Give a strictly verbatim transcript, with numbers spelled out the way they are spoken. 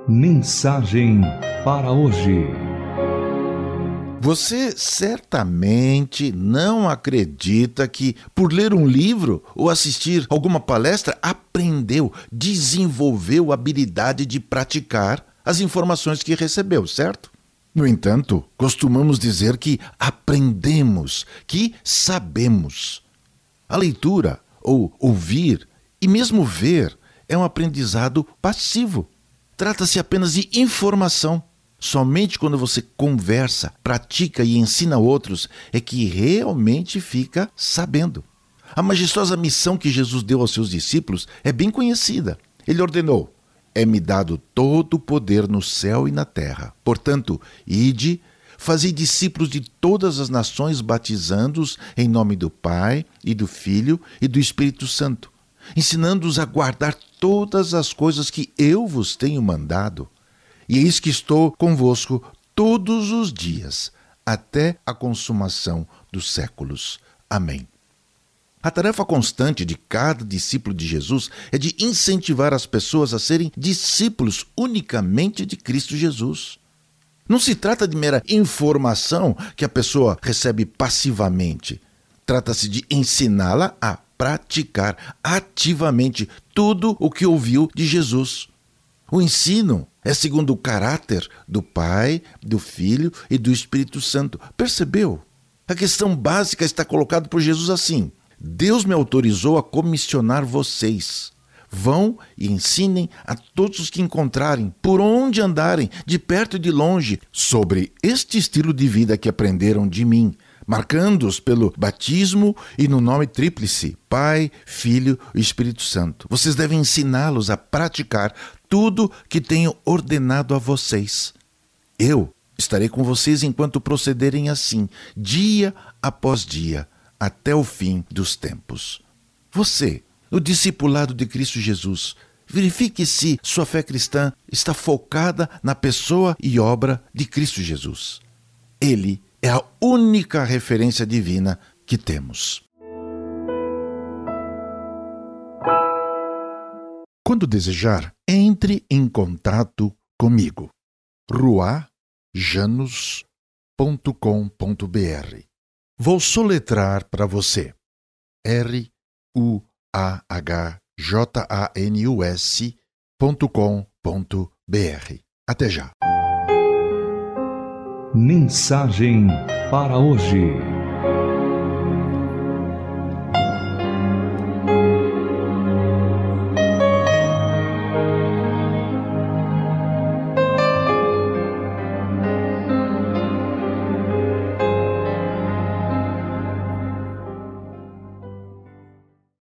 Mensagem para hoje. Você certamente não acredita que, por ler um livro ou assistir alguma palestra, aprendeu, desenvolveu a habilidade de praticar as informações que recebeu, certo? No entanto, costumamos dizer que aprendemos, que sabemos. A leitura, ou ouvir, e mesmo ver, é um aprendizado passivo. Trata-se apenas de informação. Somente quando você conversa, pratica e ensina outros é que realmente fica sabendo. A majestosa missão que Jesus deu aos seus discípulos é bem conhecida. Ele ordenou: é-me dado todo o poder no céu e na terra. Portanto, ide, fazei discípulos de todas as nações, batizando-os em nome do Pai e do Filho e do Espírito Santo, ensinando-os a guardar todas as coisas que eu vos tenho mandado. E eis que estou convosco todos os dias, até a consumação dos séculos. Amém. A tarefa constante de cada discípulo de Jesus é de incentivar as pessoas a serem discípulos unicamente de Cristo Jesus. Não se trata de mera informação que a pessoa recebe passivamente. Trata-se de ensiná-la a praticar ativamente tudo o que ouviu de Jesus. O ensino é segundo o caráter do Pai, do Filho e do Espírito Santo. Percebeu? A questão básica está colocada por Jesus assim: Deus me autorizou a comissionar vocês. Vão e ensinem a todos os que encontrarem, por onde andarem, de perto e de longe, sobre este estilo de vida que aprenderam de mim, marcando-os pelo batismo e no nome tríplice, Pai, Filho e Espírito Santo. Vocês devem ensiná-los a praticar tudo que tenho ordenado a vocês. Eu estarei com vocês enquanto procederem assim, dia após dia, até o fim dos tempos. Você, o discipulado de Cristo Jesus, verifique se sua fé cristã está focada na pessoa e obra de Cristo Jesus. Ele é a única referência divina que temos. Quando desejar, entre em contato comigo. rua janus ponto com ponto b r. Vou soletrar para você. R U A H J A N U S ponto com ponto b r. Até já. Mensagem para hoje.